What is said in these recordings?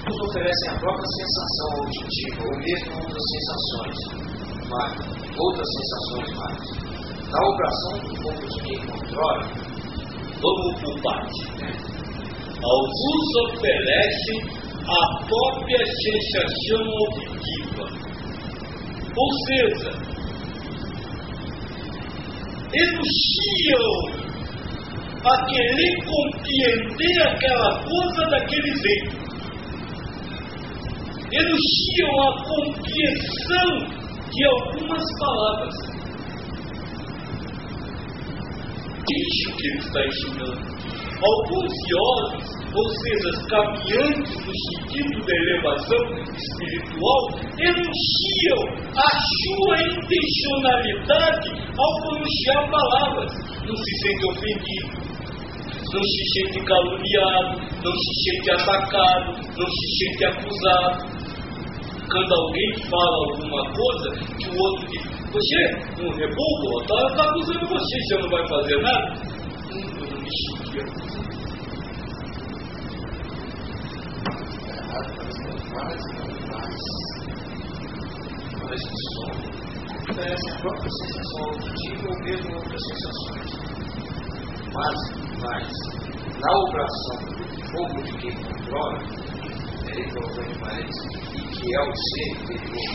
Uns oferecem a própria sensação auditiva, ou mesmo outras sensações mais. Na obração do fogo de quem controla, vamos por parte. Alguns oferecem a própria sensação auditiva, ou seja, enunciam a querer compreender aquela coisa daquele jeito, enunciam a compreensão de algumas palavras. Isso que ele está ensinando. Alguns teólogos, ou seja, caminhantes no sentido da elevação espiritual, enunciam a sua intencionalidade ao pronunciar palavras. Não se sente ofendido, não se sente caluniado, não se sente atacado, não se sente acusado. Quando alguém fala alguma coisa que o outro diz, você não é bobo, está acusando você não vai fazer nada. Eu não me senti acusado. Quando a gente soma, oferece a própria sensação auditiva ou mesmo outras sensações. Mas, na obração do fogo de quem controla, ele colocou em parênteses, e que é o ser interior.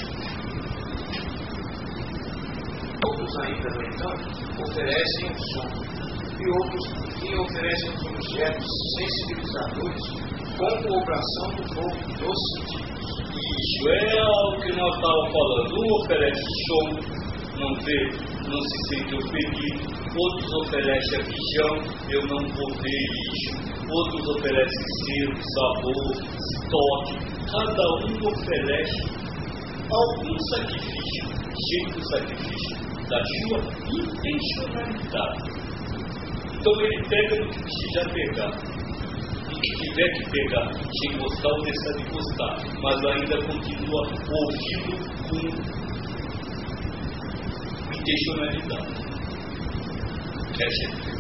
Outros ainda, no entanto, oferecem um som, e outros que oferecem os objetos sensibilizadores com obração do fogo dos sentidos. Isso é o que nós estávamos falando. Um oferece som, não vê, não se sente ofendido. Outros oferecem a visão, eu não vou ver isso. Outros oferecem cheiro, sabor, toque. Cada um oferece algum sacrifício, sempre o sacrifício da sua intencionalidade. Então ele pega no que precisa pegar. E que tiver que pegar, sem gostar ou deixar de gostar, mas ainda continua ouvindo com intencionalidade.